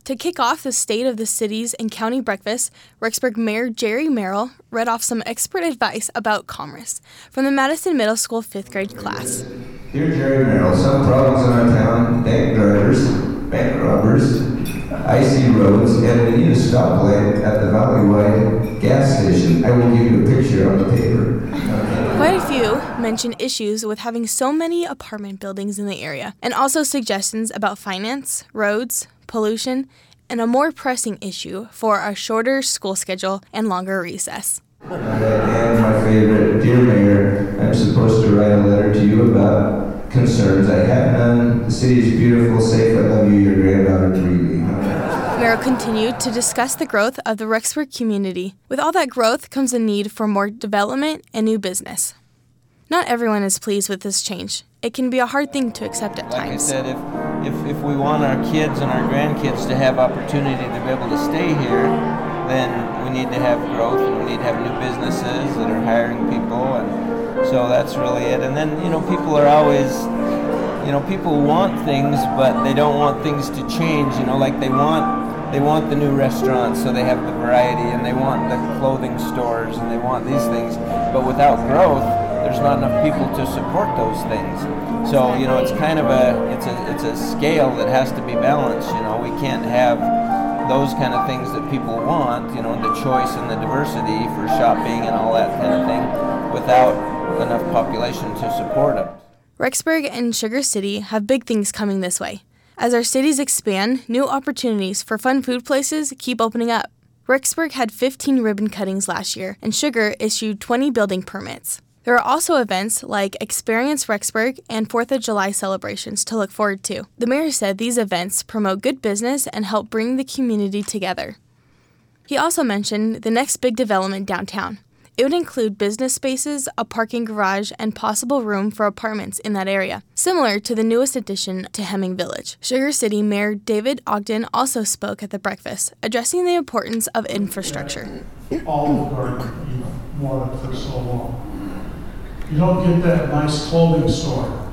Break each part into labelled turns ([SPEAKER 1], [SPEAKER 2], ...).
[SPEAKER 1] To kick off the State of the Cities and County Breakfast, Rexburg Mayor Jerry Merrill read off some expert advice about commerce from the Madison Middle School 5th grade class.
[SPEAKER 2] Dear Jerry Merrill, some problems in our town: bank drivers, bank robbers, icy roads, and we need a stoplight at the Valleywide gas station. I will give you a picture on the paper.
[SPEAKER 1] Quite a few mention issues with having so many apartment buildings in the area, and also suggestions about finance, roads, pollution, and a more pressing issue for a shorter school schedule and longer recess.
[SPEAKER 2] And my favorite, dear Mayor, I'm supposed to write a letter to you about concerns. I have none. The city is beautiful, safe. I love you, your granddaughter, Greeley.
[SPEAKER 1] Merrill continued to discuss the growth of the Rexburg community. With all that growth comes a need for more development and new business. Not everyone is pleased with this change. It can be a hard thing to accept at times.
[SPEAKER 3] Like I said, if we want our kids and our grandkids to have opportunity to be able to stay here, then we need to have growth and we need to have new businesses that are hiring people, and so that's really it. And then, people are always, people want things, but they don't want things to change, like they want the new restaurants, so they have the variety, and they want the clothing stores, and they want these things, but without growth, there's not enough people to support those things. So, it's kind of it's a scale that has to be balanced. We can't have those kind of things that people want, the choice and the diversity for shopping and all that kind of thing, without enough population to support them.
[SPEAKER 1] Rexburg and Sugar City have big things coming this way. As our cities expand, new opportunities for fun food places keep opening up. Rexburg had 15 ribbon cuttings last year, and Sugar issued 20 building permits. There are also events like Experience Rexburg and 4th of July celebrations to look forward to. The mayor said these events promote good business and help bring the community together. He also mentioned the next big development downtown. It would include business spaces, a parking garage, and possible room for apartments in that area, similar to the newest addition to Hemming Village. Sugar City Mayor David Ogden also spoke at the breakfast, addressing the importance of infrastructure.
[SPEAKER 4] Olive Garden you wanted for so long. You don't get that nice clothing store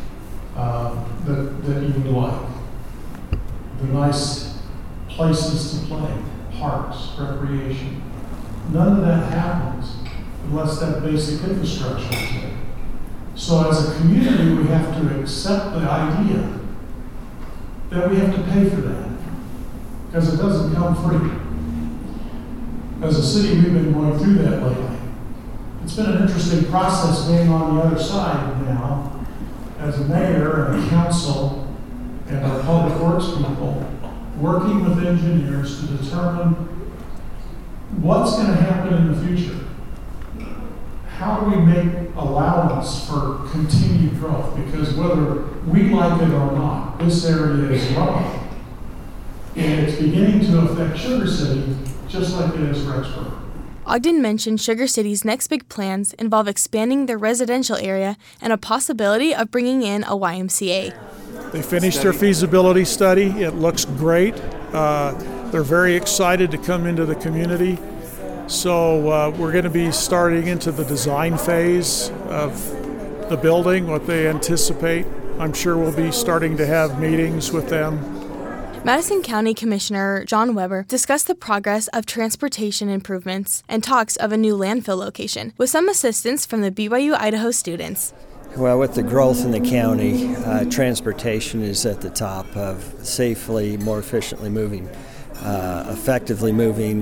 [SPEAKER 4] that you would like. The nice places to play, parks, recreation. None of that happens unless that basic infrastructure is there. So as a community, we have to accept the idea that we have to pay for that, because it doesn't come free. As a city, we've been going through that lately. It's been an interesting process being on the other side now, as a mayor and a council and our public works people, working with engineers to determine what's going to happen in the future. How do we make allowance for continued growth? Because whether we like it or not, this area is growing. And it's beginning to affect Sugar City just like it is Rexburg.
[SPEAKER 1] Ogden mentioned Sugar City's next big plans involve expanding their residential area and a possibility of bringing in a YMCA.
[SPEAKER 5] They finished their feasibility study. It looks great. They're very excited to come into the community. So we're going to be starting into the design phase of the building, what they anticipate. I'm sure we'll be starting to have meetings with them.
[SPEAKER 1] Madison County Commissioner John Weber discussed the progress of transportation improvements and talks of a new landfill location, with some assistance from the BYU Idaho students.
[SPEAKER 6] Well, with the growth in the county, transportation is at the top of safely, more efficiently moving, effectively moving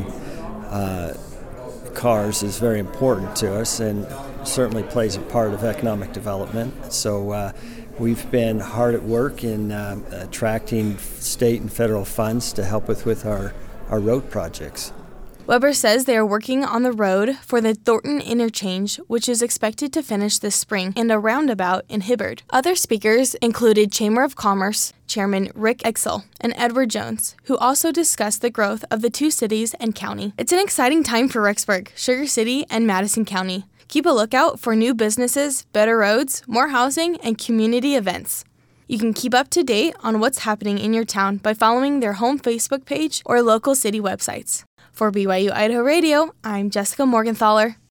[SPEAKER 6] cars is very important to us and certainly plays a part of economic development. So we've been hard at work in attracting state and federal funds to help with our road projects.
[SPEAKER 1] Weber says they are working on the road for the Thornton Interchange, which is expected to finish this spring, and a roundabout in Hibbard. Other speakers included Chamber of Commerce Chairman Rick Exel and Edward Jones, who also discussed the growth of the two cities and county. It's an exciting time for Rexburg, Sugar City, and Madison County. Keep a lookout for new businesses, better roads, more housing, and community events. You can keep up to date on what's happening in your town by following their home Facebook page or local city websites. For BYU Idaho Radio, I'm Jessica Morgenthaler.